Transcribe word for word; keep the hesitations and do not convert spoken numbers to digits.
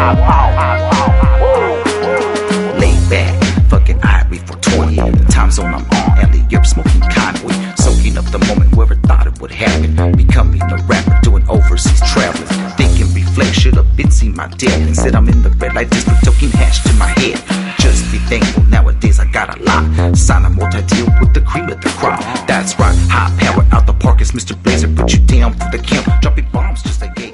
Laid back, fucking Ivory for twenty. The time zone I'm on, alley, you're smoking Conway. Soaking up the moment, whoever thought it would happen. Becoming a rapper, doing overseas traveling. Thinking reflect, should've been seen my death. Instead I'm in the red light district, talking hash to my head. Just be thankful, nowadays I got a lot. Sign a multi-deal with the cream of the crop. That's right, high power out the park, it's Mister Blazer. Put you down for the count, dropping bombs just like gay.